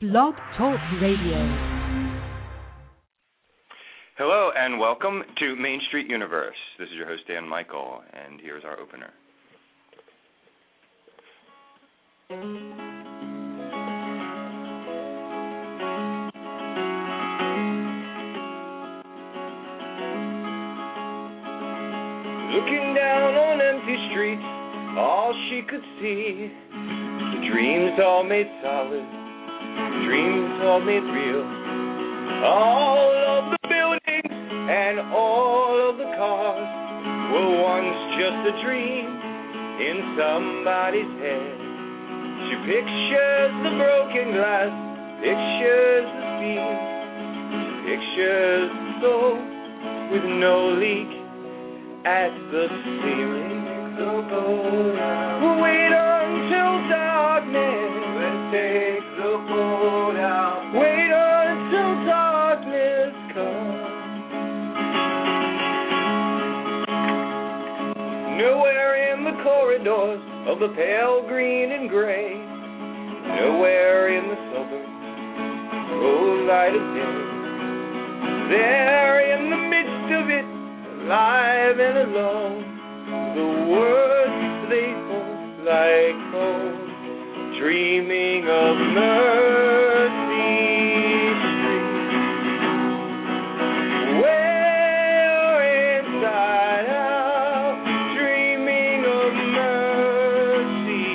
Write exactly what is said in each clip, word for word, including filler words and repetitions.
Blog Talk Radio. Hello and welcome to Main Street Universe. This is your host, Dan Michael, and here's our opener. Looking down on empty streets, all she could see, the dreams all made solid, dreams all made real. All of the buildings and all of the cars were once just a dream in somebody's head. She pictures the broken glass, pictures the steam, pictures the soul with no leak at the ceiling. So go down. Wait until darkness. Let's take the boat out. Wait until darkness comes. Nowhere in the corridors of the pale green and gray, nowhere in the suburbs, rose light of day. There in the midst of it, alive and alone, the words they hold like home, dreaming of Mercy Street. Where inside out, dreaming of mercy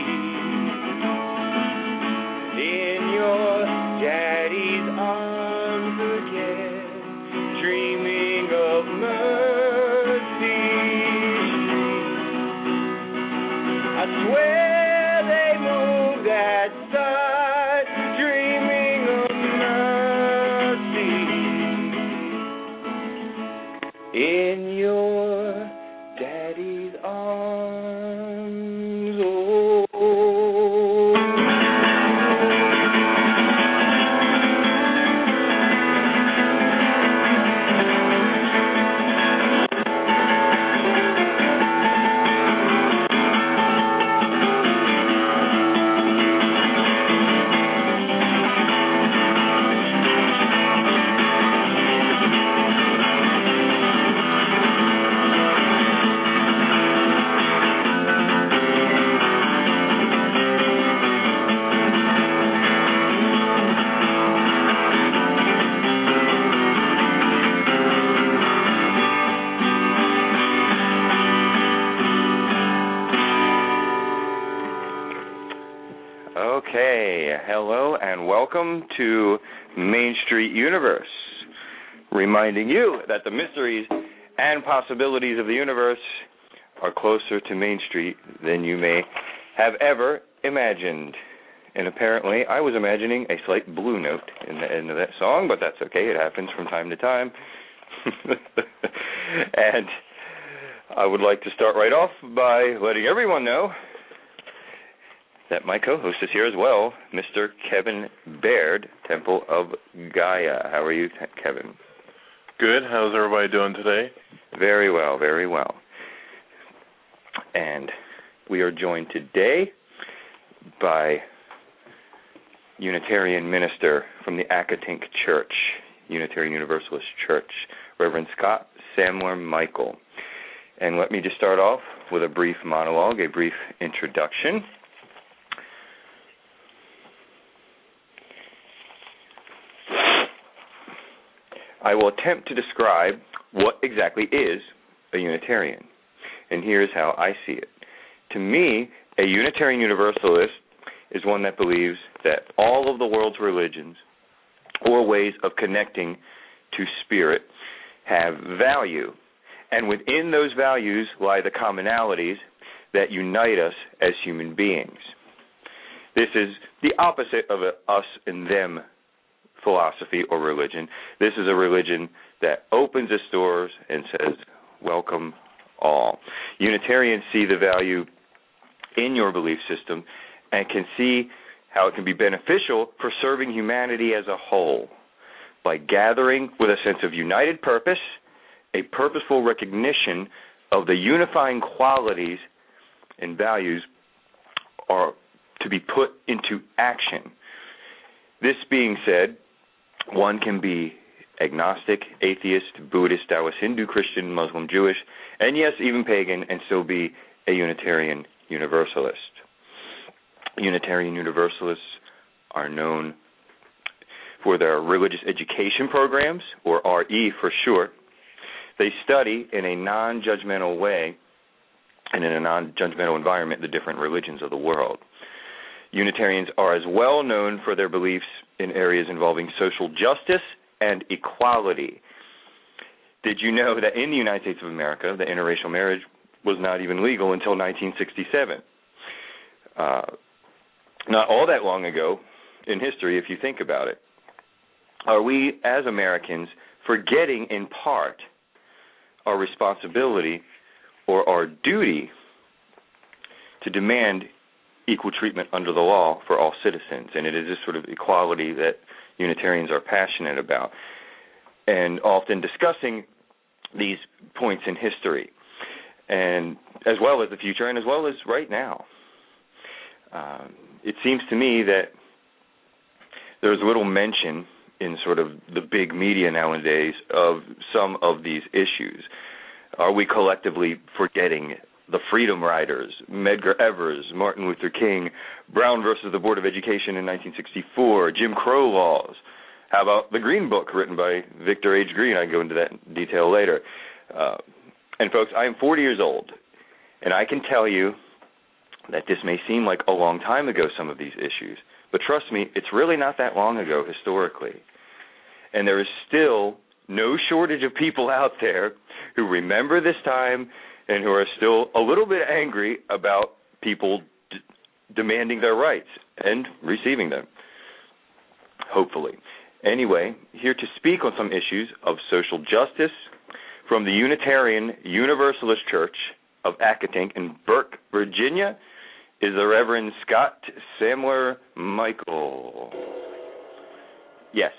in your daddy's arms again, dreaming of mercy. I swear they moved that side, dreaming of mercy in your daddy's arms. Oh. Okay, hello and welcome to Main Street Universe, reminding you that the mysteries and possibilities of the universe are closer to Main Street than you may have ever imagined. And apparently I was imagining a slight blue note in the end of that song, but that's okay, it happens from time to time. And I would like to start right off by letting everyone know that my co-host is here as well, Mister Kevin Baird, Temple of Gaia. How are you, Kevin? Good. How's everybody doing today? Very well, very well. And we are joined today by Unitarian minister from the Accotink Church, Unitarian Universalist Church, Reverend Scott Samler Michael. And let me just start off with a brief monologue, a brief introduction. I will attempt to describe what exactly is a Unitarian, and here's how I see it. To me, a Unitarian Universalist is one that believes that all of the world's religions or ways of connecting to spirit have value, and within those values lie the commonalities that unite us as human beings. This is the opposite of a us and them philosophy or religion. This is a religion that opens its doors and says, welcome all. Unitarians see the value in your belief system and can see how it can be beneficial for serving humanity as a whole by gathering with a sense of united purpose, a purposeful recognition of the unifying qualities and values are to be put into action. This being said, one can be agnostic, atheist, Buddhist, Taoist, Hindu, Christian, Muslim, Jewish, and yes, even pagan, and still be a Unitarian Universalist. Unitarian Universalists are known for their religious education programs, or R E for short. They study in a non-judgmental way and in a non-judgmental environment the different religions of the world. Unitarians are as well known for their beliefs in areas involving social justice and equality. Did you know that in the United States of America, the interracial marriage was not even legal until nineteen sixty-seven? Uh, not all that long ago in history, if you think about it. Are we, as Americans, forgetting in part our responsibility or our duty to demand equal treatment under the law for all citizens? And it is this sort of equality that Unitarians are passionate about, and often discussing these points in history, and as well as the future, and as well as right now. Um, it seems to me that there's little mention in sort of the big media nowadays of some of these issues. Are we collectively forgetting the Freedom Riders, Medgar Evers, Martin Luther King, Brown versus the Board of Education in nineteen sixty-four, Jim Crow laws? How about the Green Book written by Victor H. Green? I can go into that in detail later. Uh, and folks, I am forty years old, and I can tell you that this may seem like a long time ago, some of these issues, but trust me, it's really not that long ago historically. And there is still no shortage of people out there who remember this time and who are still a little bit angry about people d- demanding their rights and receiving them, hopefully. Anyway, here to speak on some issues of social justice from the Unitarian Universalist Church of Accotink in Burke, Virginia, is the Reverend Scott Samler Michael. Yes.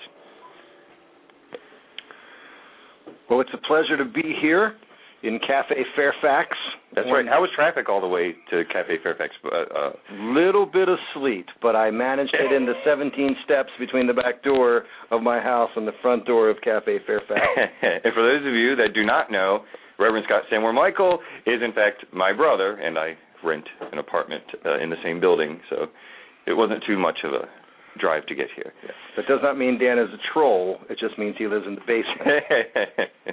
Well, it's a pleasure to be here in Cafe Fairfax. That's right. How was traffic all the way to Cafe Fairfax? Uh, uh, little bit of sleet, but I managed to get into seventeen steps between the back door of my house and the front door of Cafe Fairfax. And for those of you that do not know, Reverend Scott Samler Michael is, in fact, my brother, and I rent an apartment uh, in the same building, so it wasn't too much of a drive to get here. Yeah. That does not mean Dan is a troll. It just means he lives in the basement.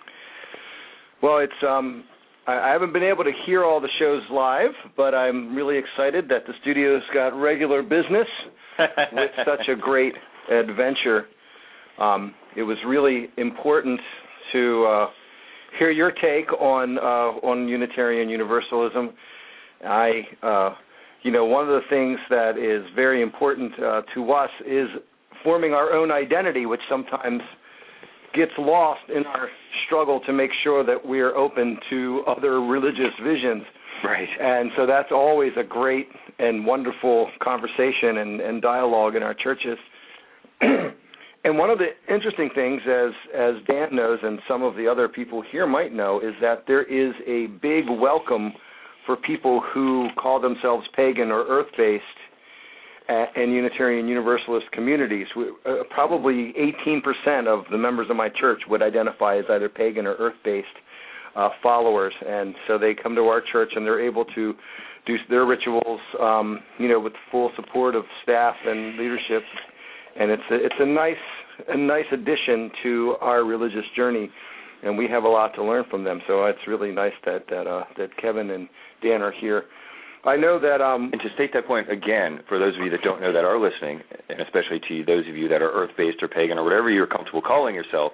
Well, it's um, I, I haven't been able to hear all the shows live, but I'm really excited that the studio's got regular business with such a great adventure. Um, it was really important to uh, hear your take on uh, on Unitarian Universalism. I, uh, you know, one of the things that is very important uh, to us is forming our own identity, which sometimes gets lost in our struggle to make sure that we're open to other religious visions. Right. And so that's always a great and wonderful conversation and, and dialogue in our churches. And one of the interesting things, as as Dan knows and some of the other people here might know, is that there is a big welcome for people who call themselves pagan or earth-based and Unitarian Universalist communities. We, uh, probably eighteen percent of the members of my church would identify as either pagan or earth-based uh, followers, and so they come to our church and they're able to do their rituals, um, you know, with full support of staff and leadership, and it's a, it's a nice a nice addition to our religious journey, and we have a lot to learn from them. So it's really nice that that uh, that Kevin and Dan are here. I know that... Um, and to state that point again, for those of you that don't know that are listening, and especially to those of you that are earth-based or pagan or whatever you're comfortable calling yourself,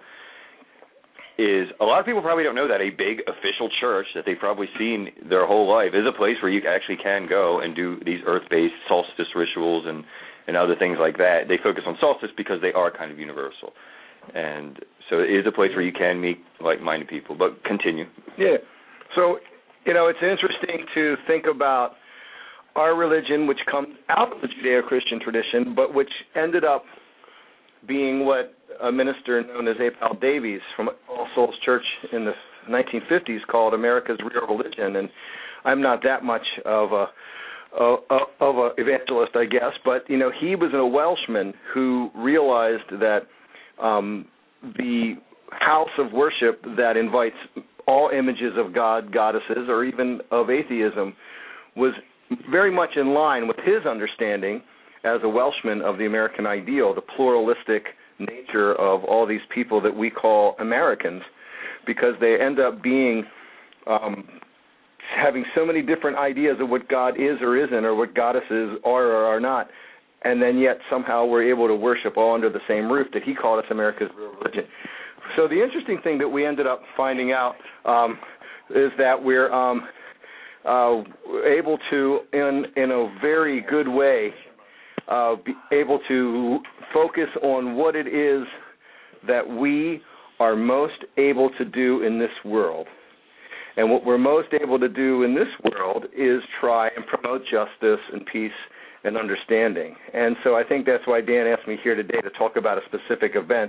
is a lot of people probably don't know that a big official church that they've probably seen their whole life is a place where you actually can go and do these earth-based solstice rituals and, and other things like that. They focus on solstice because they are kind of universal. And so it is a place where you can meet like-minded people. But continue. Yeah. So... You know, it's interesting to think about our religion, which comes out of the Judeo-Christian tradition, but which ended up being what a minister known as A. Powell Davies from All Souls Church in the nineteen fifties called America's Real Religion. And I'm not that much of a of, of an evangelist, I guess, but you know, he was a Welshman who realized that um, the house of worship that invites all images of God, goddesses, or even of atheism was very much in line with his understanding as a Welshman of the American ideal, the pluralistic nature of all these people that we call Americans, because they end up being um, having so many different ideas of what God is or isn't, or what goddesses are or are not, and then yet somehow we're able to worship all under the same roof that he called us America's real religion. So the interesting thing that we ended up finding out um, is that we're um, uh, able to, in in a very good way, uh, be able to focus on what it is that we are most able to do in this world. And what we're most able to do in this world is try and promote justice and peace and understanding. And so I think that's why Dan asked me here today to talk about a specific event.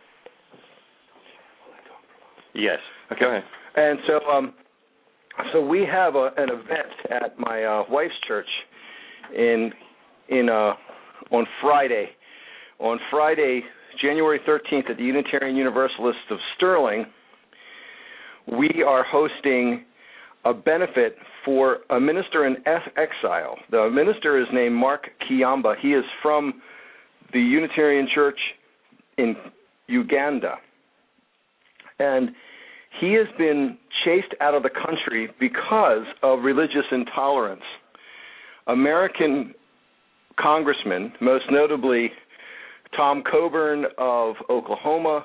Yes. Okay. Go ahead. And so um, so we have a, an event at my uh, wife's church in in uh, on Friday. On Friday, January thirteenth, at the Unitarian Universalists of Sterling, we are hosting a benefit for a minister in exile. The minister is named Mark Kiyamba. He is from the Unitarian Church in Uganda. And he has been chased out of the country because of religious intolerance. American congressmen, most notably Tom Coburn of Oklahoma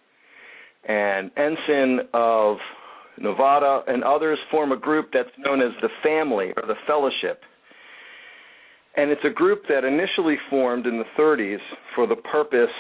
and Ensign of Nevada, and others form a group that's known as the Family or the Fellowship. And it's a group that initially formed in the thirties for the purpose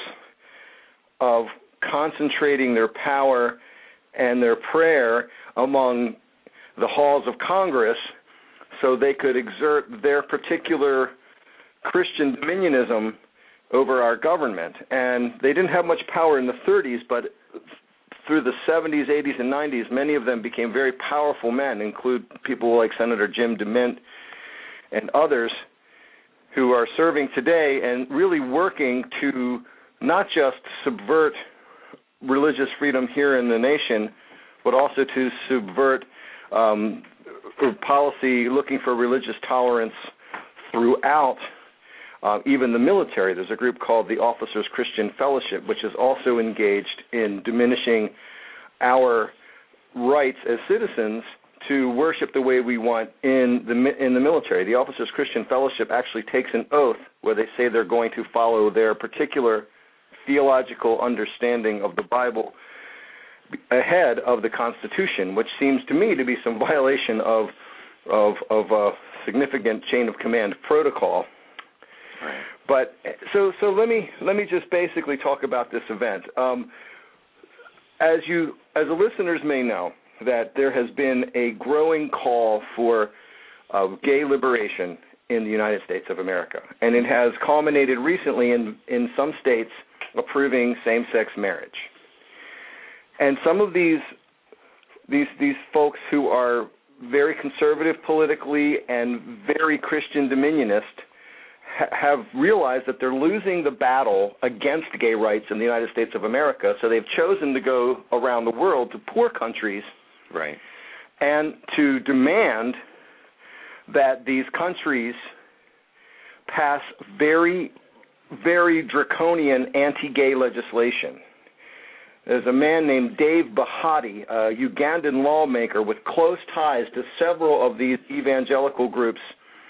of concentrating their power and their prayer among the halls of Congress so they could exert their particular Christian dominionism over our government. And they didn't have much power in the thirties, but through the seventies, eighties, and nineties, many of them became very powerful men, include people like Senator Jim DeMint and others who are serving today and really working to not just subvert religious freedom here in the nation, but also to subvert um, policy looking for religious tolerance throughout Uh, even the military. There's a group called the Officers Christian Fellowship, which is also engaged in diminishing our rights as citizens to worship the way we want in the in the military. The Officers Christian Fellowship actually takes an oath where they say they're going to follow their particular theological understanding of the Bible ahead of the Constitution, which seems to me to be some violation of of, of a significant chain of command protocol. Right. But so so let me let me just basically talk about this event. Um, as you as the listeners may know, that there has been a growing call for uh, gay liberation in the United States of America, and it has culminated recently in in some states approving same-sex marriage. And some of these these these folks who are very conservative politically and very Christian dominionist have realized that they're losing the battle against gay rights in the United States of America, so they've chosen to go around the world to poor countries, right, and to demand that these countries pass very, very draconian anti-gay legislation. There's a man named Dave Bahati, a Ugandan lawmaker with close ties to several of these evangelical groups,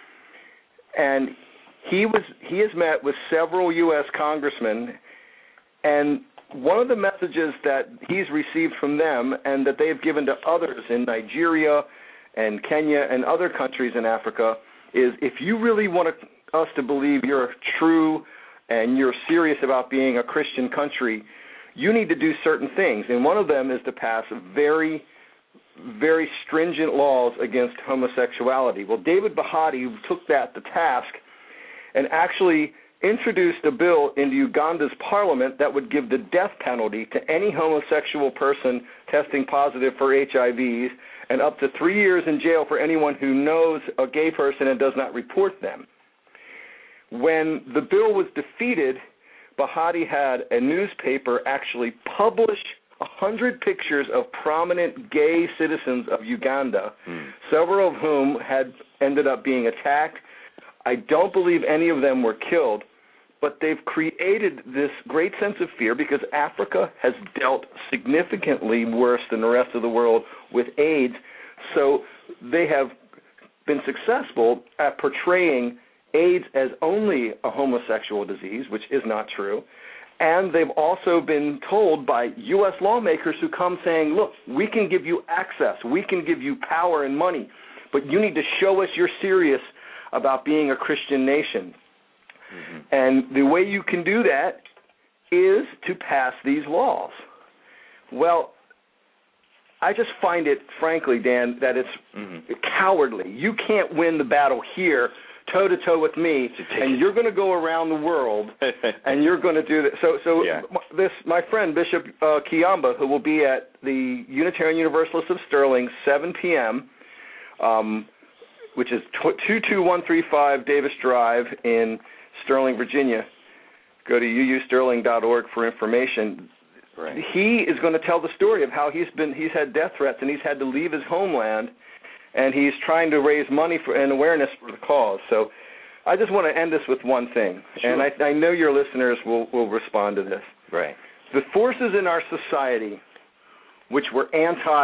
and He was he has met with several U S congressmen, and one of the messages that he's received from them and that they've given to others in Nigeria and Kenya and other countries in Africa is, if you really want us to believe you're true and you're serious about being a Christian country, you need to do certain things. And one of them is to pass very, very stringent laws against homosexuality. Well, David Bahati took that to task and actually introduced a bill into Uganda's parliament that would give the death penalty to any homosexual person testing positive for H I V and up to three years in jail for anyone who knows a gay person and does not report them. When the bill was defeated, Bahati had a newspaper actually publish one hundred pictures of prominent gay citizens of Uganda, mm. several of whom had ended up being attacked. I don't believe any of them were killed, but they've created this great sense of fear because Africa has dealt significantly worse than the rest of the world with AIDS. So they have been successful at portraying AIDS as only a homosexual disease, which is not true. And they've also been told by U S lawmakers who come saying, look, we can give you access, we can give you power and money, but you need to show us you're serious about being a Christian nation. Mm-hmm. And the way you can do that is to pass these laws. Well, I just find it, frankly, Dan, that it's mm-hmm. cowardly. You can't win the battle here toe-to-toe with me, and you're going to go around the world, and you're going to do this. So, so yeah. this, my friend, Bishop uh, Kiyamba, who will be at the Unitarian Universalists of Sterling, seven p.m., um, which is two two one three five Davis Drive in Sterling, Virginia. Go to u u sterling dot org for information. Right. He is going to tell the story of how he's been he's had death threats and he's had to leave his homeland, and he's trying to raise money for and awareness for the cause. So I just want to end this with one thing, sure. and I, I know your listeners will, will respond to this. Right. The forces in our society which were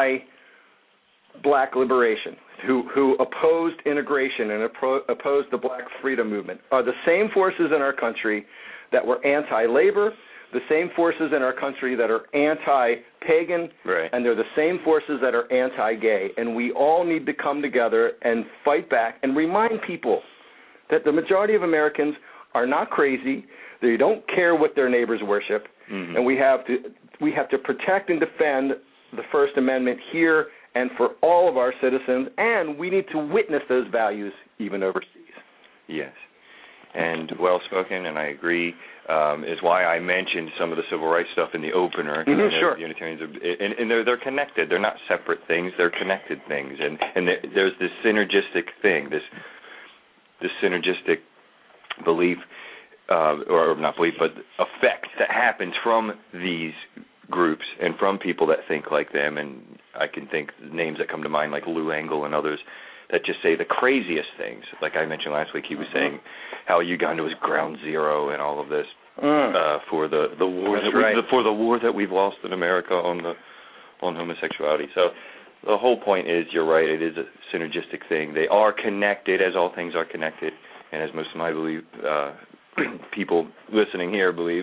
anti-black liberation, who, who opposed integration and appro- opposed the black freedom movement, are the same forces in our country that were anti-labor, the same forces in our country that are anti-pagan, right. and they're the same forces that are anti-gay. And we all need to come together and fight back and remind people that the majority of Americans are not crazy. They don't care what their neighbors worship, mm-hmm. and we have to we have to protect and defend the First Amendment here and for all of our citizens, and we need to witness those values even overseas. Yes. And well-spoken, and I agree, um, is why I mentioned some of the civil rights stuff in the opener. Mm-hmm, sure. The Unitarians, are, and, and they're, they're connected. They're not separate things. They're connected things. And, and there's this synergistic thing, this this synergistic belief, uh, or not belief, but effect that happens from these groups and from people that think like them. And I can think names that come to mind, like Lou Engle and others, that just say the craziest things. Like I mentioned last week, he was saying how Uganda was ground zero and all of this mm. uh, for the, the war that right. we, for the war that we've lost in America on the on homosexuality. So the whole point is, you're right, it is a synergistic thing. They are connected, as all things are connected, and as most of my believe uh, people listening here believe.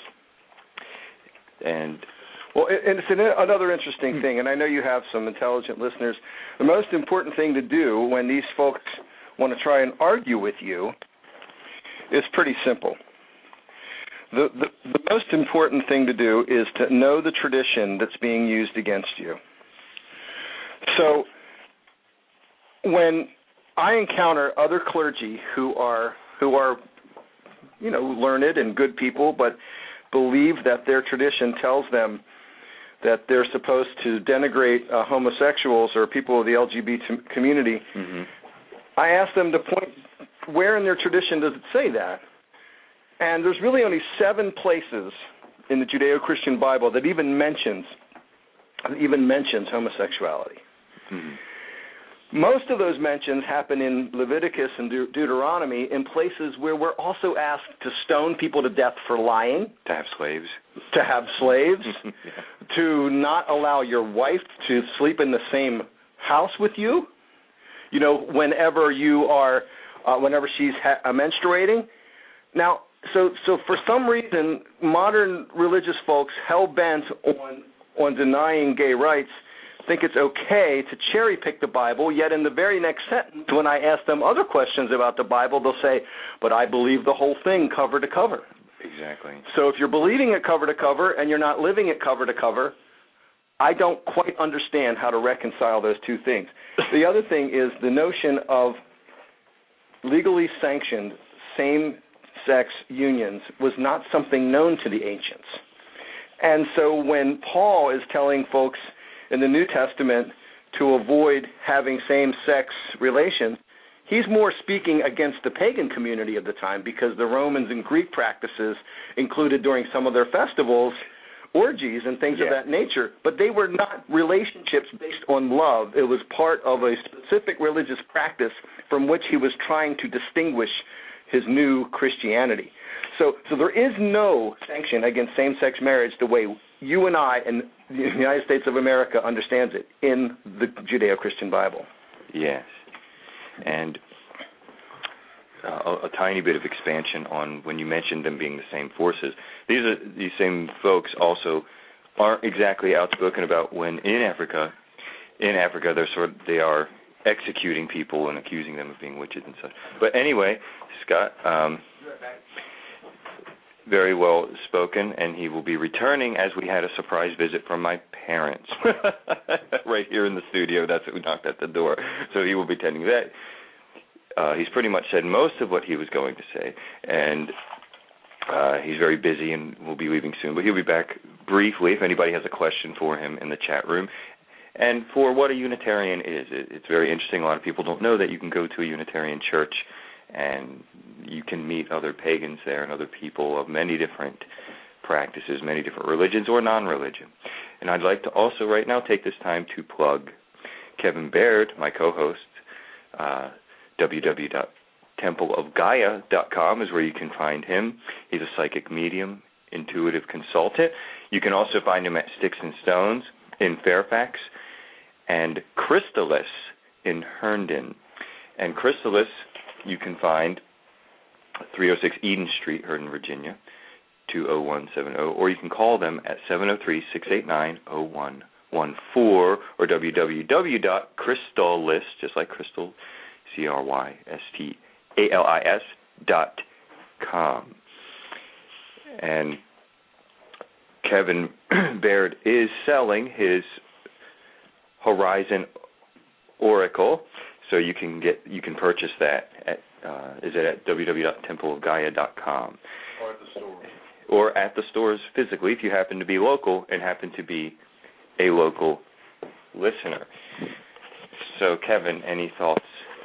And Well, and it's another interesting thing, and I know you have some intelligent listeners. The most important thing to do when these folks want to try and argue with you is pretty simple. The, the, the most important thing to do is to know the tradition that's being used against you. So when I encounter other clergy who are who are, you know, learned and good people, but believe that their tradition tells them that they're supposed to denigrate uh, homosexuals or people of the L G B T community, mm-hmm. I ask them to point where in their tradition does it say that. And there's really only seven places in the Judeo-Christian Bible that even mentions even mentions homosexuality. Mm-hmm. Most of those mentions happen in Leviticus and De- Deuteronomy in places where we're also asked to stone people to death for lying. To have slaves. To have slaves. yeah. To not allow your wife to sleep in the same house with you. You know, whenever you are, uh, whenever she's ha- uh, menstruating. Now, so so for some reason, modern religious folks hell-bent on on denying gay rights think it's okay to cherry-pick the Bible, yet in the very next sentence, when I ask them other questions about the Bible, they'll say, but I believe the whole thing cover to cover. Exactly. So if you're believing it cover to cover and you're not living it cover to cover, I don't quite understand how to reconcile those two things. The other thing is the notion of legally sanctioned same same-sex unions was not something known to the ancients. And so when Paul is telling folks in the New Testament to avoid having same-sex relations, he's more speaking against the pagan community of the time, because the Romans and Greek practices included during some of their festivals orgies and things yeah. of that nature, but they were not relationships based on love. It was part of a specific religious practice from which he was trying to distinguish his new Christianity. So, so there is no sanction against same-sex marriage the way you and I and the United States of America understands it in the Judeo-Christian Bible. Yes. And uh, a, a tiny bit of expansion on when you mentioned them being the same forces. These are these same folks also aren't exactly outspoken about when in Africa, in Africa they're sort of, they are executing people and accusing them of being witches and such. But anyway, Scott, um, very well spoken, and he will be returning as we had a surprise visit from my parents right here in the studio. That's who knocked at the door. So he will be tending that. Uh, he's pretty much said most of what he was going to say, and uh, he's very busy and will be leaving soon. But he'll be back briefly if anybody has a question for him in the chat room. And for what a Unitarian is, it, it's very interesting. A lot of people don't know that you can go to a Unitarian church and you can meet other pagans there and other people of many different practices, many different religions or non-religion. And I'd like to also right now take this time to plug Kevin Baird, my co-host. uh, w w w dot temple of gaia dot com is where you can find him. He's a psychic medium, intuitive consultant. You can also find him at Sticks and Stones in Fairfax and Chrystalis in Herndon. And Chrystalis you can find three oh six Eden Street, Herndon, Virginia, two oh one seven oh, or you can call them at seven oh three, six eight nine, oh one one four, or w w w dot crystalis, just like crystal, C R Y S T A L I S dot com. And Kevin Baird is selling his Horizon Oracle, so you can get you can purchase that at uh, is it at w w w dot temple of gaia dot com, or at the stores, or at the stores physically if you happen to be local and happen to be a local listener. So, Kevin, any thoughts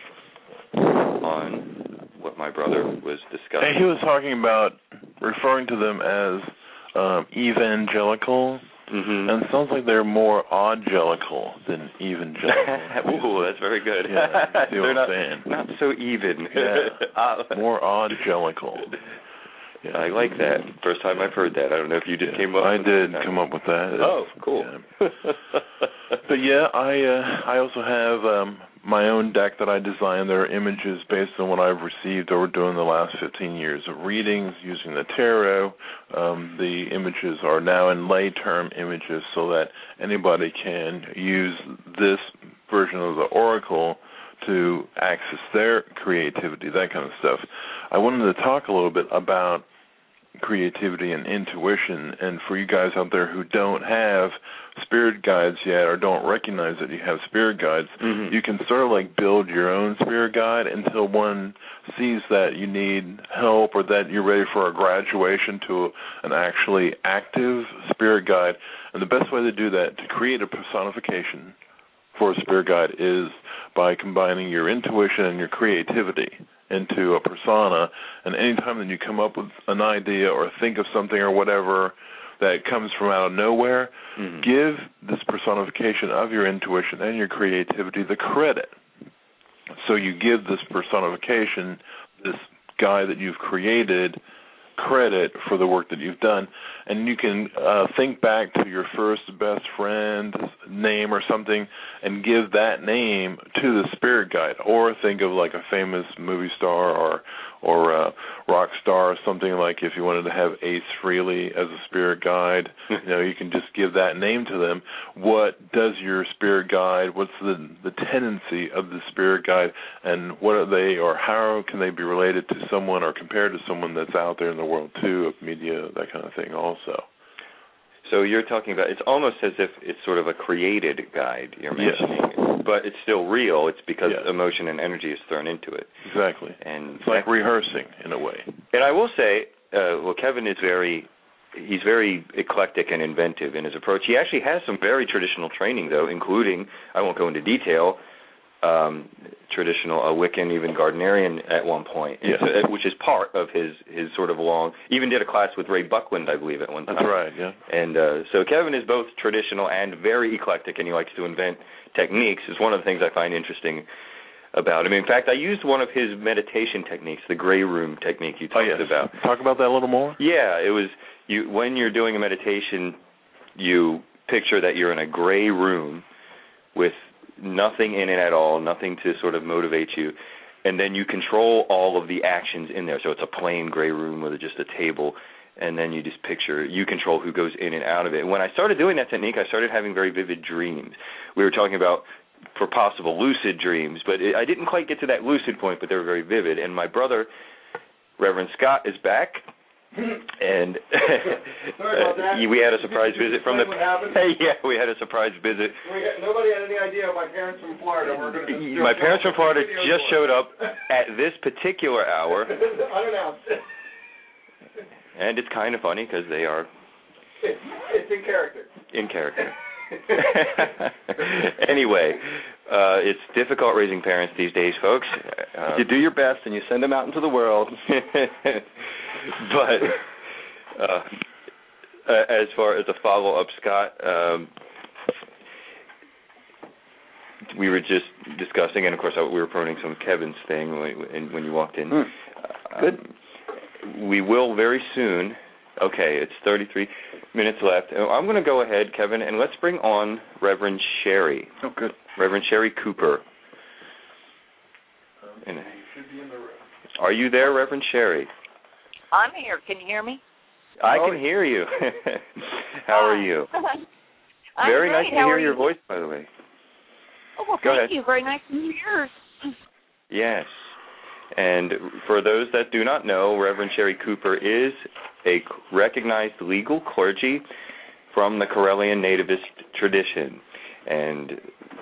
on what my brother was discussing? He was talking about referring to them as um, evangelical. Mm-hmm. And it sounds like they're more odd-gelical than evangelical. Ooh, that's very good. Yeah, see they're what not, I'm saying. Not so even. Yeah. More odd-gelical. Yeah. I like that. First time I've heard that. I don't know if you just yeah, came up I with did that. come up with that. Oh, cool. Yeah. But yeah, I uh, I also have um, my own deck that I designed. There are images based on what I've received over doing the last fifteen years of readings using the tarot. Um, the images are now in lay term images so that anybody can use this version of the oracle to access their creativity, that kind of stuff. I wanted to talk a little bit about creativity and intuition, and for you guys out there who don't have spirit guides yet or don't recognize that you have spirit guides, mm-hmm. you can sort of like build your own spirit guide until one sees that you need help or that you're ready for a graduation to an actually active spirit guide. And the best way to do that, to create a personification for a spirit guide, is by combining your intuition and your creativity into a persona. And anytime that you come up with an idea or think of something or whatever that comes from out of nowhere, mm-hmm. give this personification of your intuition and your creativity the credit. So you give this personification, this guy that you've created, credit for the work that you've done. And you can uh, think back to your first best friend's name or something and give that name to the spirit guide, or think of like a famous movie star or or uh, rock star or something, like if you wanted to have Ace Frehley as a spirit guide, you know, you can just give that name to them. What does your spirit guide, what's the, the tendency of the spirit guide, and what are they, or how can they be related to someone or compared to someone that's out there in the world too, of media, that kind of thing also. So you're talking about, it's almost as if it's sort of a created guide you're mentioning. Yes. but it's still real. It's because yeah. emotion and energy is thrown into it. Exactly. And it's like rehearsing in a way. And I will say, uh, well, Kevin is very, he's very eclectic and inventive in his approach. He actually has some very traditional training, though, including, I won't go into detail, um, traditional uh, Wiccan, even Gardnerian at one point, yes. so, which is part of his, his sort of long, even did a class with Ray Buckland, I believe, at one time. That's right, yeah. And uh, so Kevin is both traditional and very eclectic, and he likes to invent techniques. Is one of the things I find interesting about him. In fact, I used one of his meditation techniques, the gray room technique you talked oh, yes. about. Talk about that a little more? Yeah, it was you when you're doing a meditation, you picture that you're in a gray room with nothing in it at all, nothing to sort of motivate you, and then you control all of the actions in there. So it's a plain gray room with just a table, and then you just picture, you control who goes in and out of it. And when I started doing that technique, I started having very vivid dreams. We were talking about for possible lucid dreams, but it, I didn't quite get to that lucid point, but they were very vivid. And my brother, Reverend Scott, is back. And Sorry about that. we had a surprise visit from the. Hey, yeah, we had a surprise visit. We got, nobody had any idea. My parents from Florida were going to. My parents from Florida just showed up at this particular hour. Unannounced. And it's kind of funny because they are. It's, it's in character. In character. Anyway, uh, it's difficult raising parents these days, folks. Uh, you do your best and you send them out into the world. But uh, as far as a follow-up, Scott, um, we were just discussing, and of course we were promoting some Kevin's thing when, when you walked in. Mm. Good. Um, we will very soon. Okay, it's thirty-three minutes left. I'm going to go ahead, Kevin, and let's bring on Reverend Sherry. Oh, good. Reverend Sherry Cooper. And, are you there, Reverend Sherry? I'm here. Can you hear me? I can hear you. How are you? I'm Very great. nice to How hear are your you? voice, by the way. Oh, well, Go thank ahead. you. Very nice to hear yours. Yes. And for those that do not know, Reverend Sherry Cooper is a recognized legal clergy from the Karelian nativist tradition. And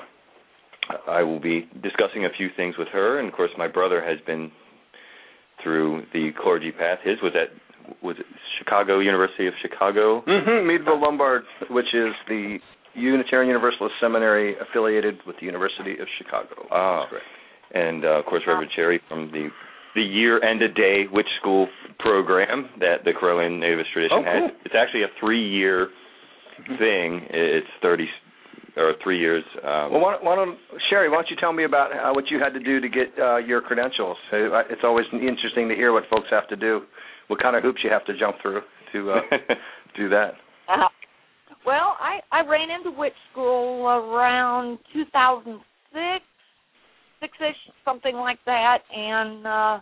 I will be discussing a few things with her. And, of course, my brother has been through the clergy path. His was at was it Chicago, University of Chicago? Mm-hmm, Meadville Lombard, which is the Unitarian Universalist Seminary affiliated with the University of Chicago. Ah, That's correct. And, uh, of course, Reverend Sherry from the the Year and a Day Witch School program that the Karelian nativist tradition Oh, cool. has. It's actually a three-year thing. It's thirty or three years. Um, Well, why don't, why don't, Sherry, why don't you tell me about uh, what you had to do to get uh, your credentials? Uh, It's always interesting to hear what folks have to do, what kind of hoops you have to jump through to uh, do that. Uh, well, I, I ran into witch school around two thousand six, six-ish, something like that, and uh,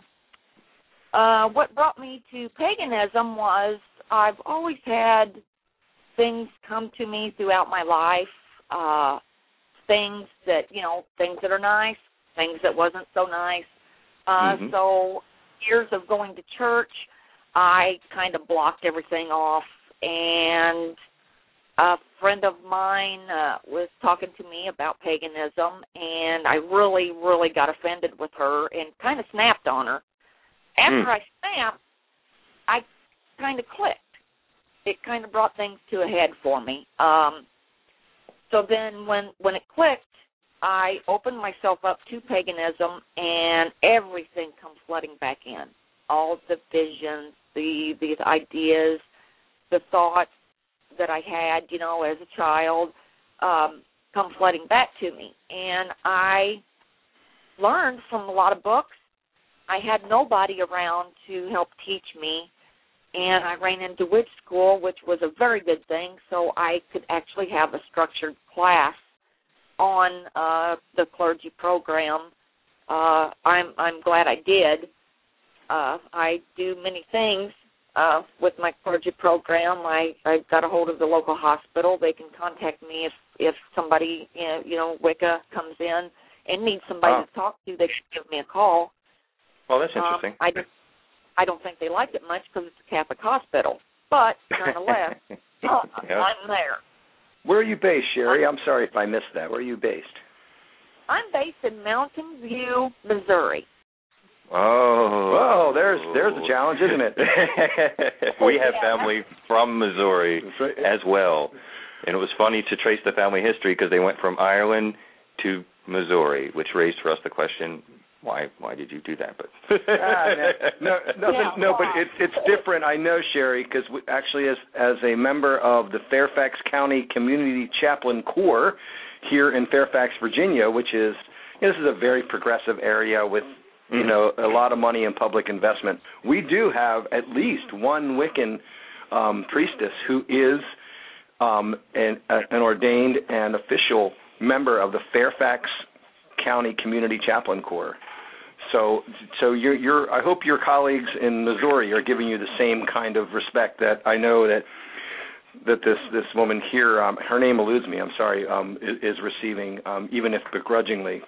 uh, what brought me to paganism was I've always had things come to me throughout my life, uh, things that, you know, things that are nice, things that wasn't so nice. Uh, mm-hmm. So years of going to church, I kind of blocked everything off, and a friend of mine uh, was talking to me about paganism, and I really, really got offended with her and kind of snapped on her. After mm. I snapped, I kind of clicked. It kind of brought things to a head for me. Um, so then when, when it clicked, I opened myself up to paganism, and everything comes flooding back in. All the visions, the these ideas, the thoughts that I had, you know, as a child, um, come flooding back to me. And I learned from a lot of books. I had nobody around to help teach me, and I ran into witch school, which was a very good thing, so I could actually have a structured class on uh, the clergy program. Uh, I'm I'm glad I did. Uh, I do many things uh, with my clergy program. I, I got a hold of the local hospital. They can contact me if, if somebody, you know, you know, Wicca comes in and needs somebody Oh. to talk to. They should give me a call. Well, that's interesting. Um, I, just, I don't think they like it much because it's a Catholic hospital. But nonetheless, uh, Yeah. I'm there. Where are you based, Sherry? I'm sorry if I missed that. Where are you based? I'm based in Mountain View, Missouri. Oh, oh, there's there's a challenge, isn't it? We have family from Missouri as well, and it was funny to trace the family history because they went from Ireland to Missouri, which raised for us the question, why why did you do that? But ah, no, no, yeah, no, but it's it's different. I know, Sherry, because actually, as as a member of the Fairfax County Community Chaplain Corps here in Fairfax, Virginia, which is you know, this is a very progressive area with you know a lot of money in public investment. We do have at least one Wiccan um, priestess who is um, an, an ordained and official member of the Fairfax County Community Chaplain Corps. So, so you're, you're. I hope your colleagues in Missouri are giving you the same kind of respect that I know that that this this woman here, um, her name eludes me. I'm sorry, um, is, is receiving, um, even if begrudgingly.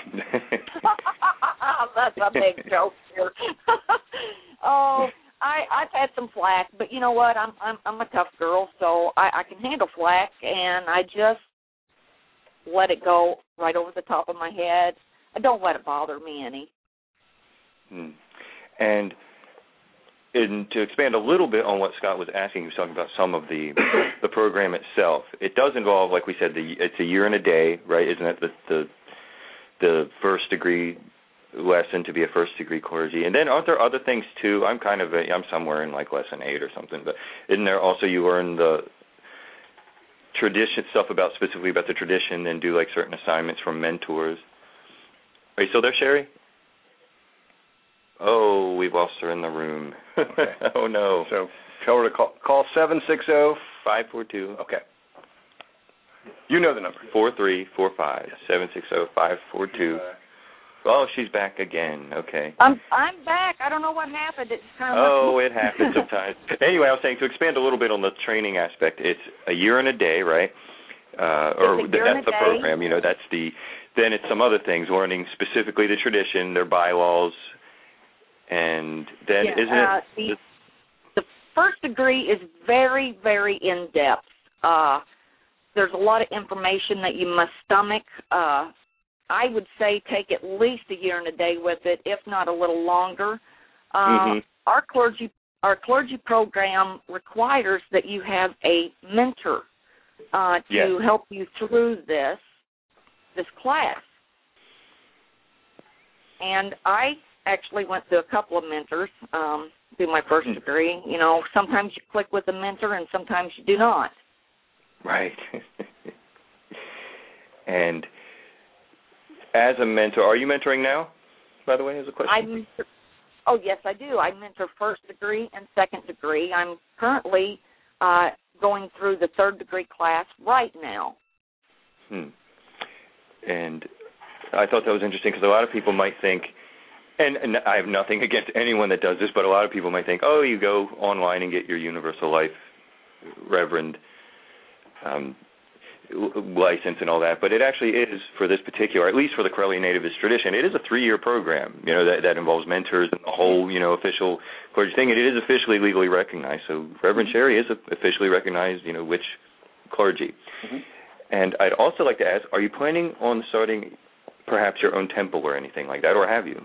That's a big joke here. Oh, I I've had some flack, but you know what? I'm I'm I'm a tough girl, so I, I can handle flack, and I just let it go right over the top of my head. I don't let it bother me any. Hmm. And in, to expand a little bit on what Scott was asking, he was talking about some of the the program itself. It does involve, like we said, the it's a year and a day, right? Isn't it the the, the first degree lesson to be a first degree clergy? And then aren't there other things too? I'm kind of a, I'm somewhere in like lesson eight or something, but isn't there also you learn the tradition stuff about specifically about the tradition, and do like certain assignments from mentors? Are you still there, Sherry? Oh, we've lost her in the room. Okay. Oh no. So tell her to call call seven six zero five four two. Okay. You know the number. Four three four five seven six zero five four two. Oh, she's back again. Okay. I'm I'm back. I don't know what happened. It's kind of oh, it happens sometimes. Anyway, I was saying to expand a little bit on the training aspect. It's a year and a day, right? Uh, or it's a year that's and a the day. program. You know, that's the. Then it's some other things, learning specifically the tradition, their bylaws, and then yeah, isn't uh, it? The, the first degree is very, very in depth. Uh, there's a lot of information that you must stomach. Uh, I would say take at least a year and a day with it, if not a little longer. Uh, mm-hmm. Our clergy, our clergy program requires that you have a mentor uh, to yes. help you through this this class. And I actually went through a couple of mentors um, through my first degree. You know, sometimes you click with a mentor, and sometimes you do not. Right. And as a mentor, are you mentoring now, by the way, is a question? I mentor, oh, yes, I do. I mentor first degree and second degree. I'm currently uh, going through the third degree class right now. Hmm. And I thought that was interesting because a lot of people might think, and, and I have nothing against anyone that does this, but a lot of people might think, oh, you go online and get your Universal Life Reverend um license and all that, but it actually is for this particular, at least for the Corellian Nativist tradition, it is a three-year program, you know, that, that involves mentors and the whole, you know, official clergy thing, and it is officially legally recognized. So Reverend mm-hmm. Sherry is officially recognized, you know, which clergy. Mm-hmm. And I'd also like to ask, are you planning on starting perhaps your own temple or anything like that, or have you?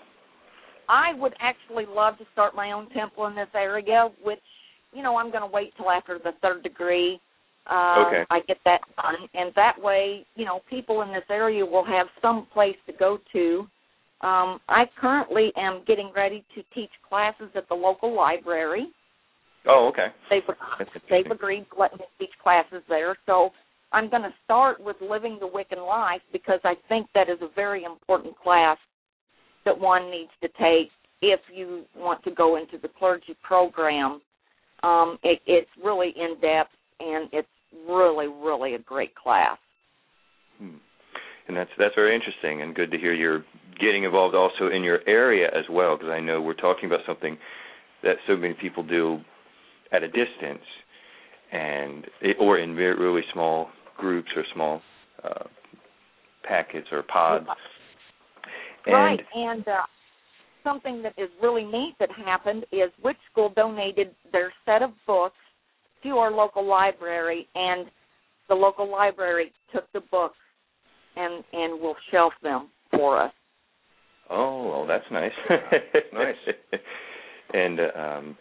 I would actually love to start my own temple in this area, which, you know, I'm going to wait till after the third degree. Uh, okay. I get that done, and that way, you know, people in this area will have some place to go to. Um, I currently am getting ready to teach classes at the local library. Oh, okay. They've, they've agreed to let me teach classes there, so I'm going to start with Living the Wiccan Life because I think that is a very important class that one needs to take if you want to go into the clergy program. Um, it, it's really in-depth, and it's really, really a great class. Hmm. And that's that's very interesting and good to hear you're getting involved also in your area as well, because I know we're talking about something that so many people do at a distance, and it, or in very, really small groups or small uh, packets or pods. And right, and uh, something that is really neat that happened is Witch School donated their set of books to our local library, and the local library took the books and, and will shelf them for us. Oh, well, that's nice. Nice. And uh, um,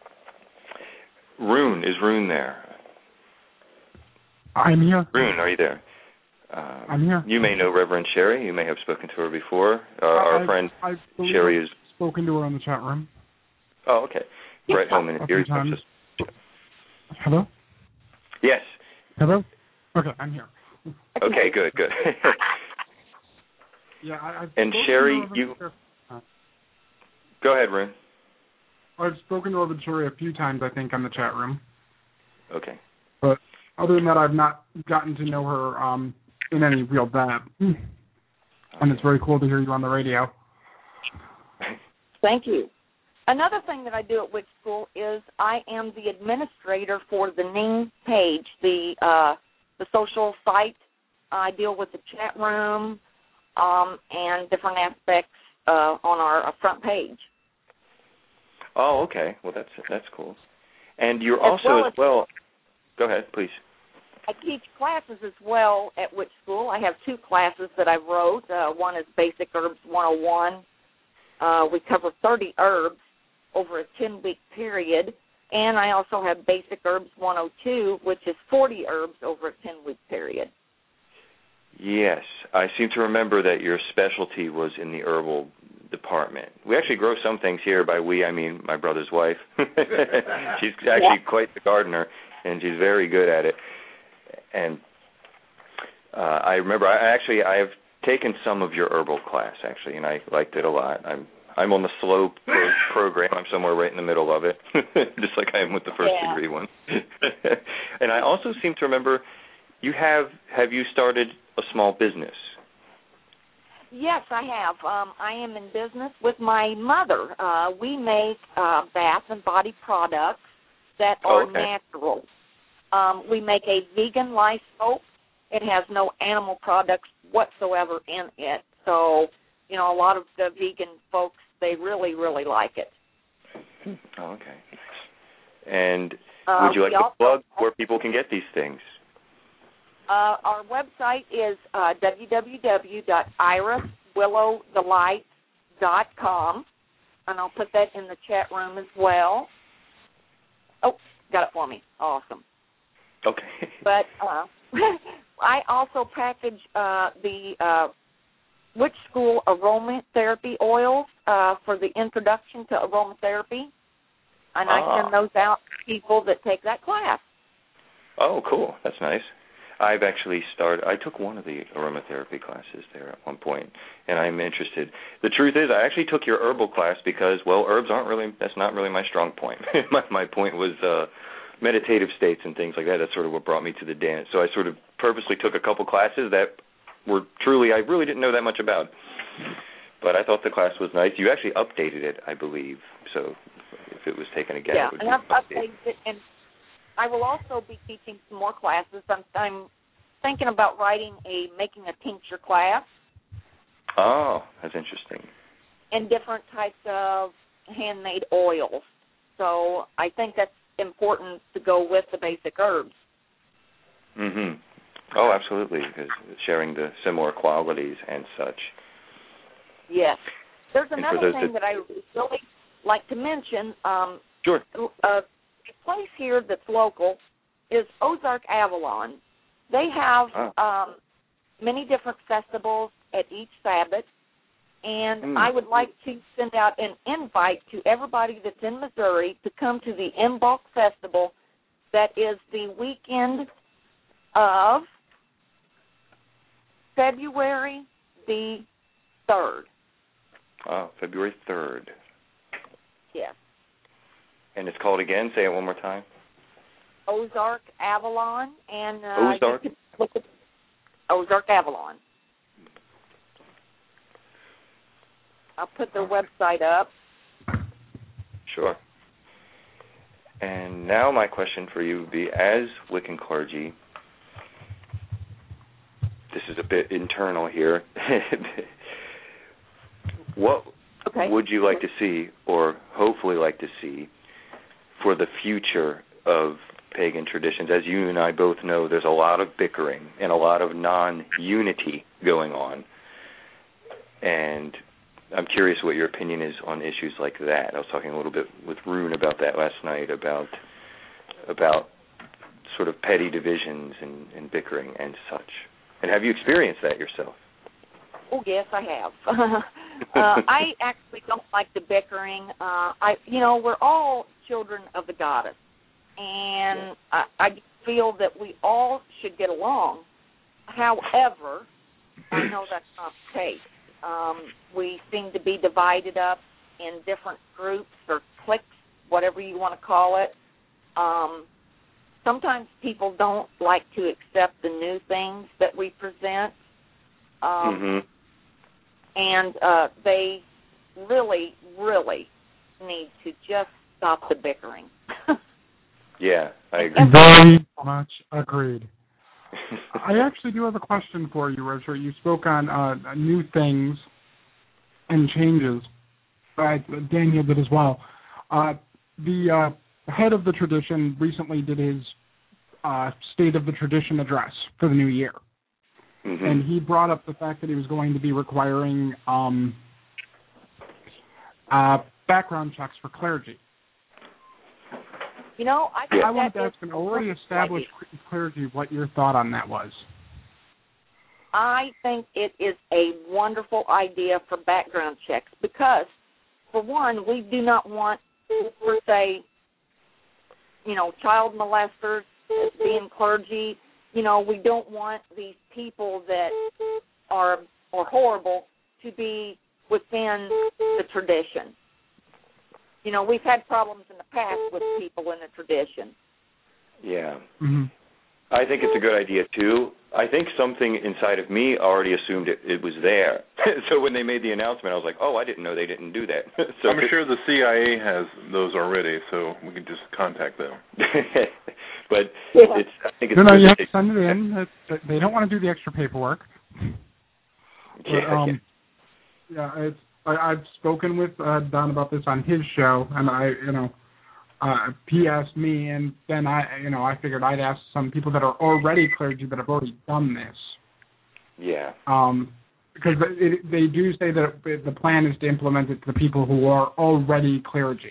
Rune, is Rune there? I'm here. Rune, are you there? Um, I'm here. You may know Reverend Sherry. You may have spoken to her before. Uh, our I've, friend I've Sherry is... spoken to her in the chat room. Oh, okay. Brett Holman is A here. few times. Just... Hello? Yes. Hello? Okay, I'm here. Okay, good, good. Yeah, I, I've And spoken Sherry, to you... uh, Go ahead, Rune. I've spoken to Reverend Sherry a few times, I think, in the chat room. Okay. But other than that, I've not gotten to know her um, in any real depth. And it's very cool to hear you on the radio. Thank you. Another thing that I do at Witch School is I am the administrator for the Ning page, the uh, the social site. I deal with the chat room um, and different aspects uh, on our uh, front page. Oh, okay. Well, that's that's cool. And you're As also well as as- well... Go ahead, please. I teach classes as well at Witch School. I have two classes that I wrote. Uh, one is Basic Herbs one oh one. Uh, we cover thirty herbs over a ten-week period. And I also have Basic Herbs one oh two, which is forty herbs over a ten-week period. Yes. I seem to remember that your specialty was in the herbal department. We actually grow some things here. By we, I mean my brother's wife. She's actually Yeah. quite the gardener, and she's very good at it. And uh, I remember, I actually, I've taken some of your herbal class, actually, and I liked it a lot. I'm I'm on the slow pro- program. I'm somewhere right in the middle of it, just like I am with the first Yeah. degree one. And I also seem to remember, you have, have you started a small business? Yes, I have. Um, I am in business with my mother. Uh, we make uh, bath and body products that are Oh, okay. natural. Um, we make a vegan lye soap. It has no animal products whatsoever in it. So, you know, a lot of the vegan folks, they really, really like it. Oh, okay. And Uh, would you like we to also- plug where people can get these things? Uh, our website is uh, w w w dot iris willow the light dot com, and I'll put that in the chat room as well. Oh, got it for me. Awesome. Okay. But uh, I also package uh, the uh, Witch School aromatherapy oils uh, for the introduction to aromatherapy, and I Ah. send those out to people that take that class. Oh, cool. That's nice. I've actually started, I took one of the aromatherapy classes there at one point, and I'm interested. The truth is, I actually took your herbal class because, well, herbs aren't really, that's not really my strong point. my, my point was uh, meditative states and things like that. That's sort of what brought me to the dance. So I sort of purposely took a couple classes that were truly, I really didn't know that much about. But I thought the class was nice. You actually updated it, I believe. So if it was taken again, Yeah, it would and be I've updated. updated it, and I will also be teaching some more classes. I'm, I'm thinking about writing a making a tincture class Oh, that's interesting. and different types of handmade oils. So I think that's important to go with the basic herbs. Mm-hmm. Oh, absolutely, because sharing the similar qualities and such. Yes. There's And for another those thing that- that I really like to mention. Um, Sure. a place here that's local is Ozark Avalon. They have Oh. um, many different festivals at each Sabbath, and Mm. I would like to send out an invite to everybody that's in Missouri to come to the Imbolc Festival. That is the weekend of February the third. Oh, February third. Yes. And it's called again? Say it one more time. Ozark Avalon, and uh, Ozark? you can look at Ozark Avalon. I'll put their website up. Sure. And now my question for you would be, as Wiccan clergy, this is a bit internal here, what Okay. would you like to see, or hopefully like to see, for the future of pagan traditions? As you and I both know, there's a lot of bickering and a lot of non-unity going on. And I'm curious what your opinion is on issues like that. I was talking a little bit with Rune about that last night, about about sort of petty divisions and, and bickering and such. And have you experienced that yourself? Oh, yes, I have. uh, I actually don't like the bickering. Uh, I, you know, we're all children of the goddess, and I, I feel that we all should get along. However, I know that's not the case. Um, we seem to be divided up in different groups or cliques, whatever you want to call it. Um, sometimes people don't like to accept the new things that we present. Um, mm-hmm. And uh, they really, really need to just stop the bickering. Yeah, I agree. Very much agreed. I actually do have a question for you, Roger. You spoke on uh, new things and changes. Uh, Daniel did as well. Uh, the uh, head of the tradition recently did his uh, State of the Tradition address for the new year. Mm-hmm. And he brought up the fact that he was going to be requiring um, uh, background checks for clergy. You know, I think I wanted to that ask an already established clergy what your thought on that was. I think it is a wonderful idea for background checks because, for one, we do not want, per se, you know, child molesters as being clergy. You know, we don't want these people that are are horrible to be within the tradition. You know, we've had problems in the past with people in the tradition. Yeah. Mm-hmm. I think it's a good idea, too. I think something inside of me already assumed it, it was there. So when they made the announcement, I was like, oh, I didn't know they didn't do that. So I'm sure the C I A has those already, so we can just contact them. But Yeah. it's, I think it's No, no, good you have that to send it in. It's, they don't want to do the extra paperwork. they, But, um, yeah, it's, I, I've spoken with uh, Don about this on his show, and I, you know, uh, he asked me, and then I, you know, I figured I'd ask some people that are already clergy that have already done this. Yeah. Um, because it, they do say that it, the plan is to implement it to the people who are already clergy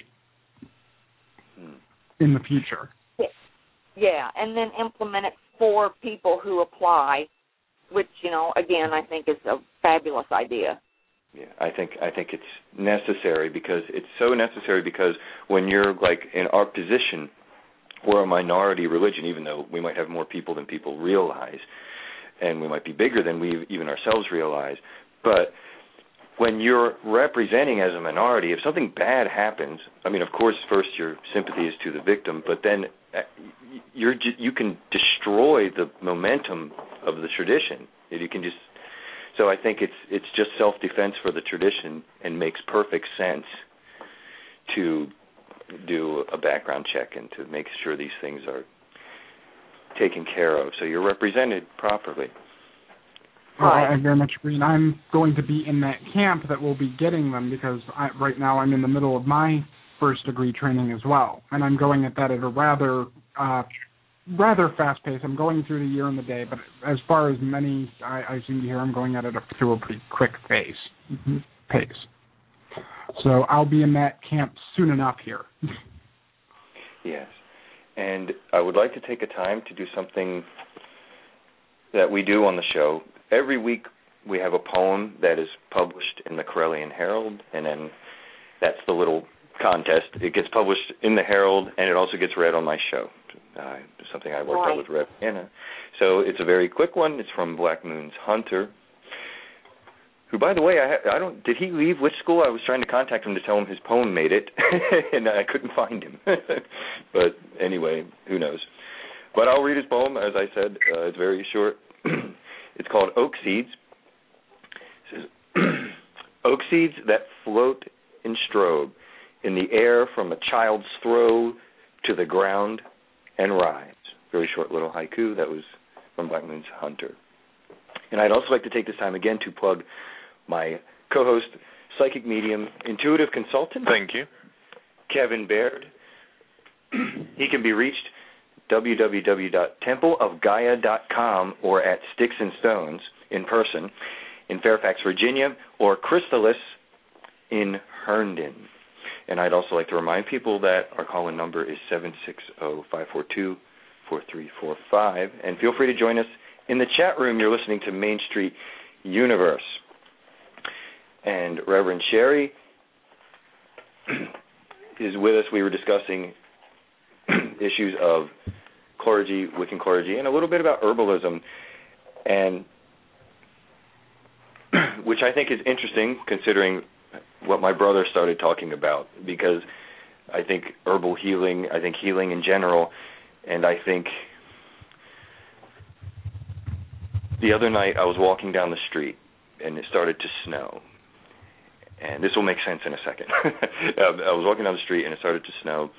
Hmm. in the future. Yeah, and then implement it for people who apply, which, you know, again, I think is a fabulous idea. Yeah, I think I think it's necessary because it's so necessary because when you're like in our position, we're a minority religion, even though we might have more people than people realize, and we might be bigger than we even ourselves realize. But when you're representing as a minority, if something bad happens, I mean, of course, first your sympathy is to the victim, but then you're you can destroy the momentum of the tradition. You can just So I think it's it's just self-defense for the tradition and makes perfect sense to do a background check and to make sure these things are taken care of so you're represented properly. Well, I very much agree, and I'm going to be in that camp that will be getting them because I, right now I'm in the middle of my first degree training as well, and I'm going at that at a rather uh, rather fast pace. I'm going through the year and the day, but as far as many I, I seem to hear, I'm going at it through a pretty quick pace. Mm-hmm. pace. So I'll be in that camp soon enough here. Yes, and I would like to take a time to do something that we do on the show. Every week we have a poem that is published in the Correllian Herald, and then that's the little contest. It gets published in the Herald, and it also gets read on my show. Uh, something I worked right. out with Rev Anna. So it's a very quick one. It's from Black Moon's Hunter, who, by the way, I, I don't. Did he leave which school? I was trying to contact him to tell him his poem made it, and I couldn't find him. But anyway, who knows? But I'll read his poem. As I said, uh, it's very short. It's called Oak Seeds. It says, Oak seeds that float in strobe in the air from a child's throw to the ground and rise. Very short little haiku. That was from Black Moon's Hunter. And I'd also like to take this time again to plug my co-host, psychic medium, intuitive consultant. Thank you. Kevin Baird. He can be reached w w w dot temple of gaia dot com or at Sticks and Stones. in person in Fairfax, Virginia, or Chrysalis in Herndon. And I'd also like to remind people that our call-in number is seven six zero, five four two, four three four five. And feel free to join us in the chat room. You're listening to Main Street Universe. And Reverend Sherry is with us. We were discussing issues of clergy, Wiccan clergy, and a little bit about herbalism, and which I think is interesting considering what my brother started talking about, because I think herbal healing, I think healing in general, and I think the other night I was walking down the street and it started to snow. And this will make sense in a second. I was walking down the street and it started to snow.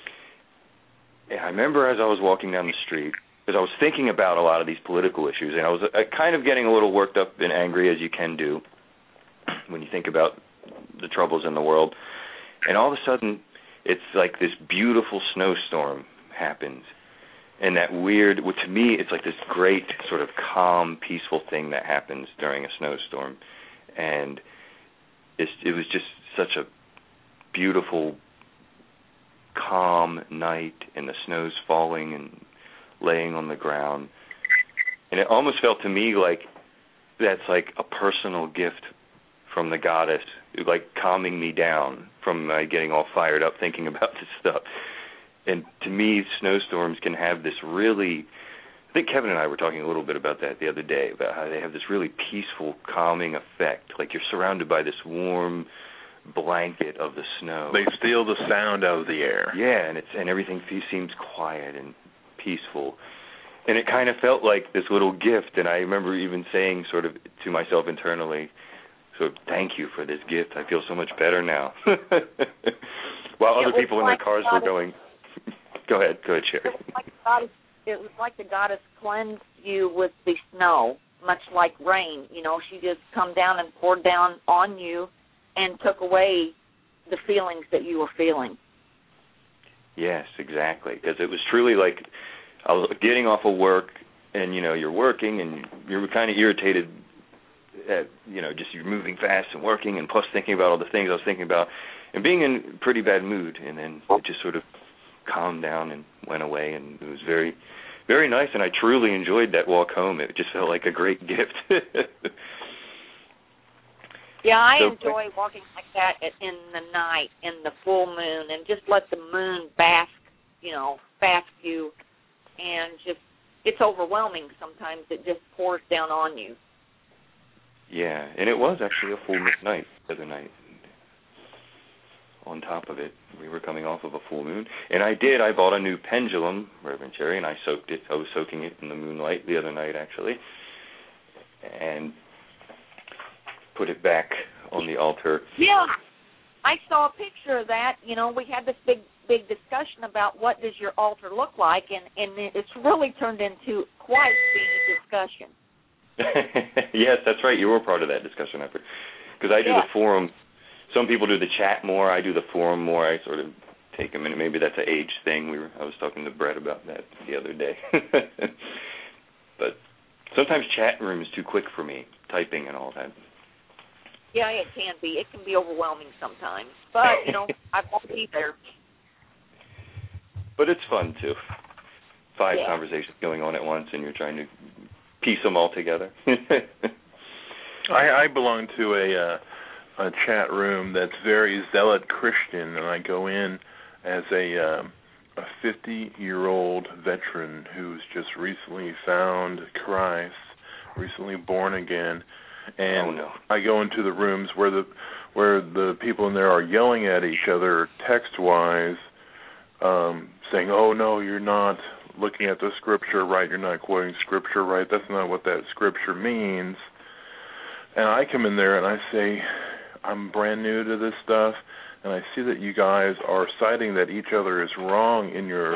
And I remember as I was walking down the street, because I was thinking about a lot of these political issues, and I was uh, kind of getting a little worked up and angry, as you can do when you think about the troubles in the world. And all of a sudden, it's like this beautiful snowstorm happens. And that weird, well, to me, it's like this great sort of calm, peaceful thing that happens during a snowstorm. And it's, it was just such a beautiful, calm night, and the snow's falling and laying on the ground. And it almost felt to me like that's like a personal gift from the goddess, like calming me down from uh, getting all fired up thinking about this stuff. And to me, snowstorms can have this really, I think Kevin and I were talking a little bit about that the other day, about how they have this really peaceful, calming effect. Like you're surrounded by this warm blanket of the snow. They steal the sound out of the air. Yeah, and it's and everything seems quiet and peaceful. And it kind of felt like this little gift, and I remember even saying sort of to myself internally, so thank you for this gift. I feel so much better now. While other people in their cars were going, go ahead, go ahead, Sherry. It was, like goddess, it was like the goddess cleansed you with the snow, much like rain. You know, she just come down and poured down on you and took away the feelings that you were feeling. Yes, exactly, because it was truly like I was getting off of work, and, you know, you're working, and you're kind of irritated at, you know, just you're moving fast and working, and plus thinking about all the things I was thinking about, and being in a pretty bad mood, and then it just sort of calmed down and went away, and it was very, very nice, and I truly enjoyed that walk home. It just felt like a great gift. Yeah, I so, enjoy walking like that in the night, in the full moon, and just let the moon bask, you know, bask you, and just, it's overwhelming sometimes. It just pours down on you. Yeah, and it was actually a full moon night the other night. On top of it, we were coming off of a full moon, and I did, I bought a new pendulum, Reverend Cherry, and I soaked it, I was soaking it in the moonlight the other night, actually, and put it back on the altar. Yeah, I saw a picture of that. You know, we had this big, big discussion about what does your altar look like, and, and it's really turned into quite the discussion. Yes, that's right. You were part of that discussion effort. Because I do yeah. the forum. Some people do the chat more. I do the forum more. I sort of take a minute. Maybe that's an age thing. We were. I was talking to Brett about that the other day. But sometimes chat room is too quick for me, typing and all that. Yeah, it can be. It can be overwhelming sometimes. But, you know, I won't be there. But it's fun, too. Five yeah. conversations going on at once, and you're trying to piece them all together. I, I belong to a, uh, a chat room that's very zealot Christian, and I go in as a um, a fifty-year-old veteran who's just recently found Christ, recently born again. And oh, no. I go into the rooms where the where the people in there are yelling at each other text-wise, um, saying, "Oh no, you're not looking at the scripture right. You're not quoting scripture right. That's not what that scripture means." And I come in there and I say, "I'm brand new to this stuff, and I see that you guys are citing that each other is wrong in your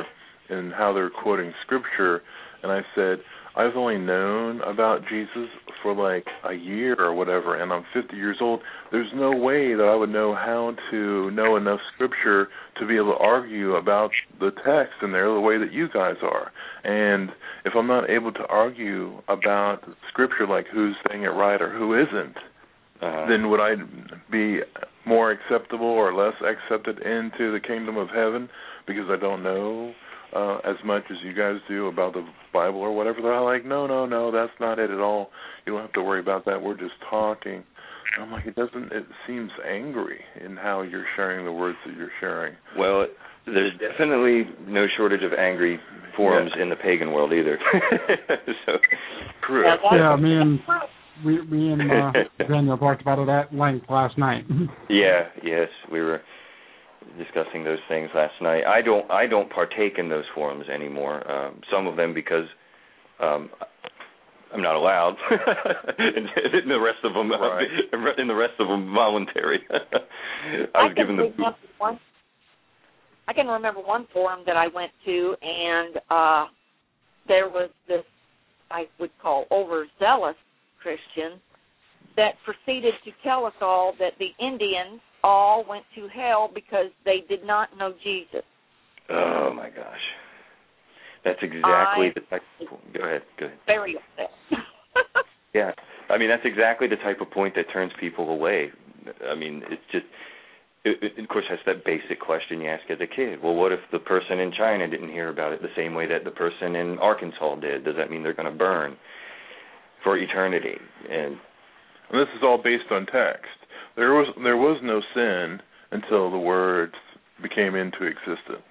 and how they're quoting Scripture, and I said, I've only known about Jesus for like a year or whatever, and I'm fifty years old. There's no way that I would know how to know enough Scripture to be able to argue about the text in there the way that you guys are. And if I'm not able to argue about Scripture, like who's saying it right or who isn't, uh, then would I be more acceptable or less accepted into the kingdom of heaven because I don't know Uh, as much as you guys do about the Bible or whatever? They're like, no, no, no, that's not it at all. You don't have to worry about that. We're just talking. And I'm like, it doesn't, it seems angry in how you're sharing the words that you're sharing. Well, there's definitely no shortage of angry forums yeah. in the pagan world either. So, true. Yeah, me and, we, me and uh, Daniel talked about it at length last night. Yeah, yes, we were discussing those things last night. I don't I don't partake in those forums anymore. Um, some of them because um, I'm not allowed, and the rest of them right. and the rest of them voluntary. I was I given the one, I can remember one forum that I went to, and uh, there was this I would call overzealous Christian that proceeded to tell us all that the Indians all went to hell because they did not know Jesus. Oh, my gosh. That's exactly I, the type of... Go ahead, go ahead. Very upset. Yeah. I mean, that's exactly the type of point that turns people away. I mean, it's just... It, it, of course, that's that basic question you ask as a kid. Well, what if the person in China didn't hear about it the same way that the person in Arkansas did? Does that mean they're going to burn for eternity? And, and this is all based on text. There was there was no sin until the words became into existence.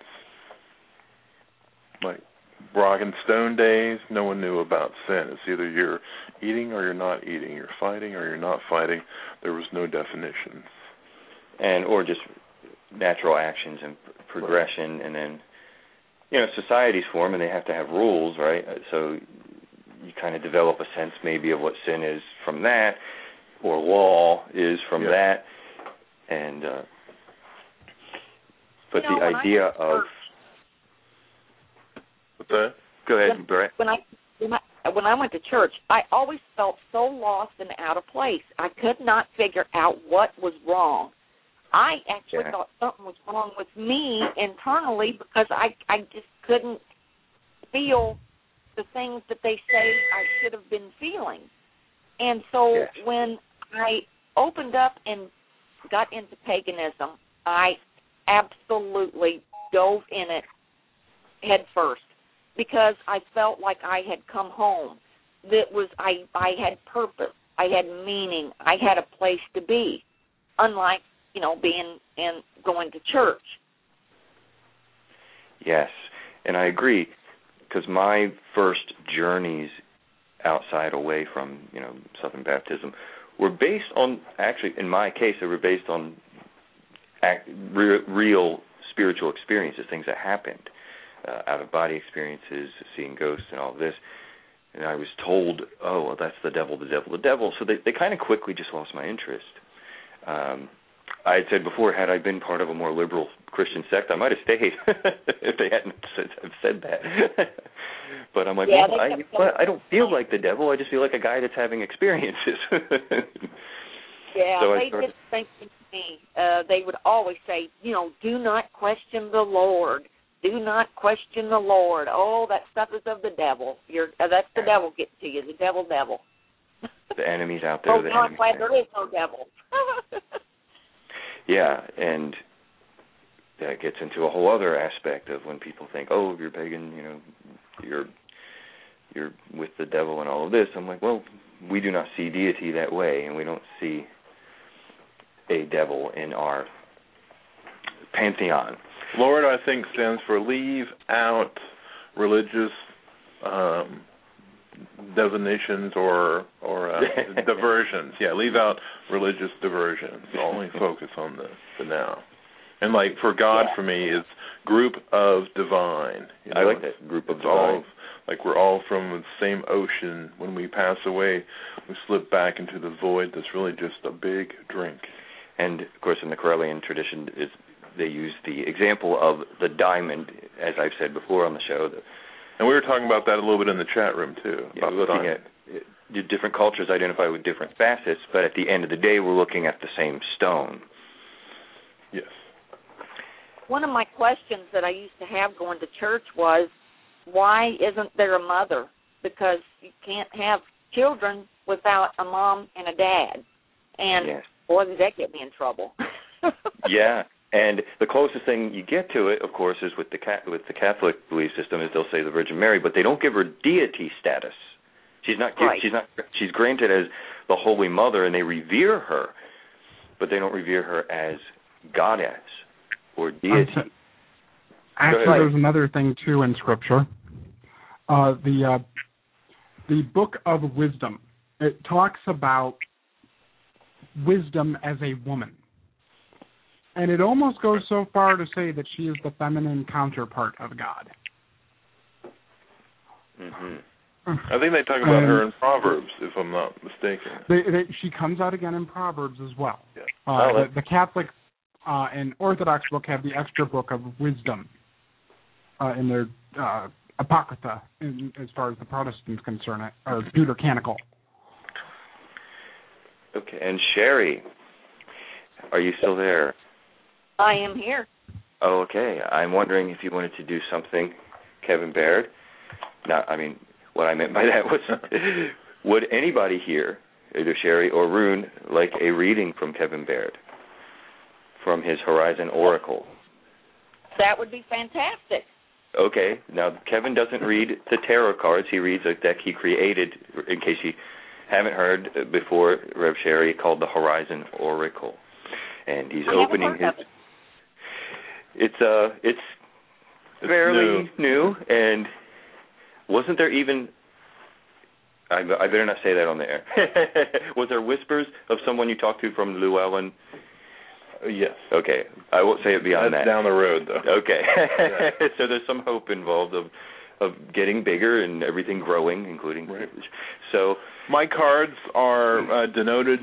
Like rock and stone days, no one knew about sin. It's either you're eating or you're not eating. You're fighting or you're not fighting. There was no definitions. And or just natural actions and progression, right. And then you know societies form and they have to have rules, right? So you kind of develop a sense maybe of what sin is from that. Or law is from yeah. that, and uh, but you know, the idea of what's that? Go ahead, Brett. When I when I when I went to church, I always felt so lost and out of place. I could not figure out what was wrong. I actually yeah. thought something was wrong with me internally because I I just couldn't feel the things that they say I should have been feeling. And so yes. when I opened up and got into paganism, I absolutely dove in it head first because I felt like I had come home. That was I, I had purpose. I had meaning. I had a place to be, unlike, you know, being and going to church. Yes, and I agree because my first journeys outside, away from, you know, Southern Baptism, were based on, actually, in my case, they were based on act, re- real spiritual experiences, things that happened, uh, out-of-body experiences, seeing ghosts and all this. And I was told, oh, well, that's the devil, the devil, the devil. So they, they kind of quickly just lost my interest. Um, I had said before, had I been part of a more liberal Christian sect, I might have stayed if they hadn't said that. But I'm like, yeah, well, I, well, I don't feel like the devil. I just feel like a guy that's having experiences. Yeah, so they did the same thing to me. Uh, they would always say, you know, do not question the Lord. Do not question the Lord. Oh, that stuff is of the devil. You're uh, that's the devil getting to you. The devil, devil. The enemy's out there. Oh, the God, glad there is no devil. Yeah, and that gets into a whole other aspect of when people think, oh, you're pagan, you know, you're you're with the devil and all of this. I'm like, well, we do not see deity that way, and we don't see a devil in our pantheon. Lord, I think, stands for leave out religious um, divinations or or uh, diversions. Yeah, leave out religious diversions. Only focus on the, the now. And like for God, yeah. for me, is group of divine. You know, I like that group of it's divine. All, like we're all from the same ocean. When we pass away, we slip back into the void. That's really just a big drink. And of course, in the Correllian tradition, is they use the example of the diamond, as I've said before on the show. The, and we were talking about that a little bit in the chat room, too. Yeah, we're looking at uh, different cultures identify with different facets, but at the end of the day, we're looking at the same stone. Yes. One of my questions that I used to have going to church was, why isn't there a mother? Because you can't have children without a mom and a dad. And, yes. boy, did that get me in trouble. Yeah, and the closest thing you get to it, of course, is with the with the Catholic belief system, is they'll say the Virgin Mary, but they don't give her deity status. She's not. Right. She's not. She's granted as the Holy Mother, and they revere her, but they don't revere her as goddess or deity. Actually, there's another thing too in Scripture. Uh, the uh, the Book of Wisdom. It talks about wisdom as a woman. And it almost goes so far to say that she is the feminine counterpart of God. Mm-hmm. I think they talk about um, her in Proverbs, if I'm not mistaken. They, they, she comes out again in Proverbs as well. Yeah. Uh, oh, the, the Catholic uh, and Orthodox book have the extra book of wisdom uh, in their uh, Apocrypha, in, as far as the Protestants concern it, or Deuterocanonical. Okay, and Sherry, are you still there? I am here. Oh, okay. I'm wondering if you wanted to do something, Kevin Baird. Now, I mean, what I meant by that was, would anybody here, either Sherry or Rune, like a reading from Kevin Baird, from his Horizon Oracle? That would be fantastic. Okay. Now, Kevin doesn't read the tarot cards. He reads a deck he created, in case you haven't heard before, Rev Sherry, called the Horizon Oracle. And he's I opening haven't heard his... of it. It's uh, it's, it's fairly new. new, and wasn't there even? I, I better not say that on the air. Was there whispers of someone you talked to from Llewellyn? Uh, yes. Okay, I won't say it beyond That's that. Down the road, though. Okay. Yeah. So there's some hope involved of of getting bigger and everything growing, including right. privilege. So my cards are uh, denoted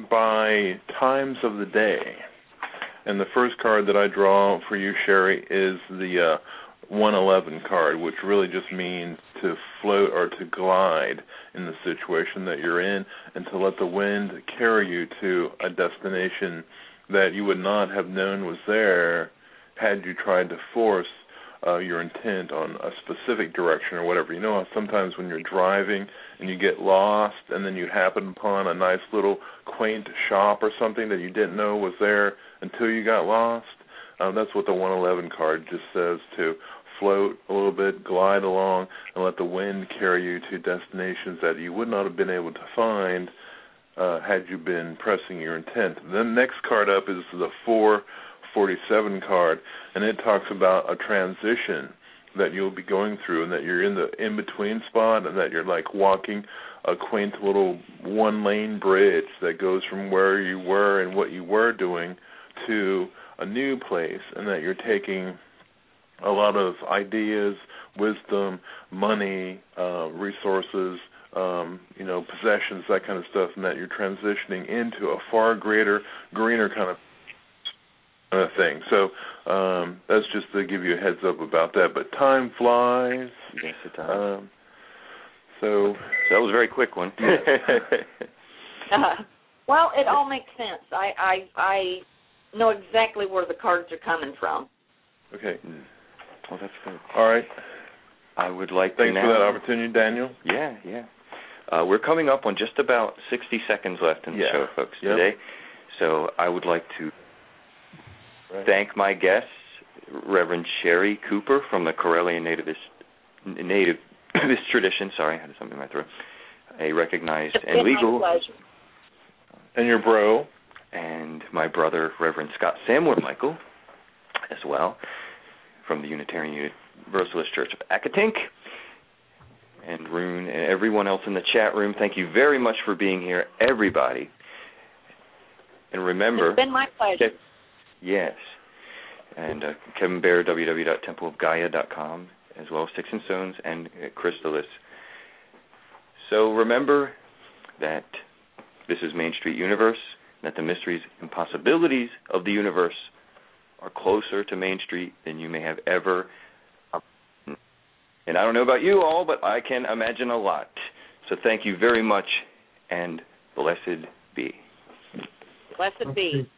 by times of the day. And the first card that I draw for you, Sherry, is the uh, one eleven card, which really just means to float or to glide in the situation that you're in and to let the wind carry you to a destination that you would not have known was there had you tried to force uh, your intent on a specific direction or whatever. You know how sometimes when you're driving and you get lost and then you happen upon a nice little quaint shop or something that you didn't know was there until you got lost? Um, that's what the one eleven card just says, to float a little bit, glide along, and let the wind carry you to destinations that you would not have been able to find uh, had you been pressing your intent. The next card up is the four forty-seven card, and it talks about a transition that you'll be going through, and that you're in the in-between spot, and that you're like walking a quaint little one-lane bridge that goes from where you were and what you were doing to a new place, and that you're taking a lot of ideas, wisdom, money, uh, resources, um, you know, possessions, that kind of stuff, and that you're transitioning into a far greater, greener kind of uh, thing. So um, that's just to give you a heads up about that. But time flies. Yes, it does. Um, so, so that was a very quick one. uh, well, it all makes sense. I, I I know exactly where the cards are coming from. Okay. Well, that's good. All right. I would like Thanks to now... for that opportunity, Daniel. Yeah, yeah. Uh, we're coming up on just about sixty seconds left in the yeah. show, folks, yep. today. So I would like to right. thank my guests, Reverend Sherry Cooper from the Correllian Nativist, Nativist tradition. Sorry, I had something in my throat. A recognized It's and been legal... my pleasure. And your bro. And my brother, Reverend Scott Samler Michael, as well, from the Unitarian Universalist Church of Accotink. And Rune and everyone else in the chat room, thank you very much for being here, everybody. And remember... It's been my pleasure. Ke- yes. And uh, Kevin Baird, w w w dot temple of gaia dot com, as well as Sticks and Stones and uh, Crystallis. So remember that this is Main Street Universe, that the mysteries and possibilities of the universe are closer to Main Street than you may have ever. And I don't know about you all, but I can imagine a lot. So thank you very much, and blessed be. Blessed be.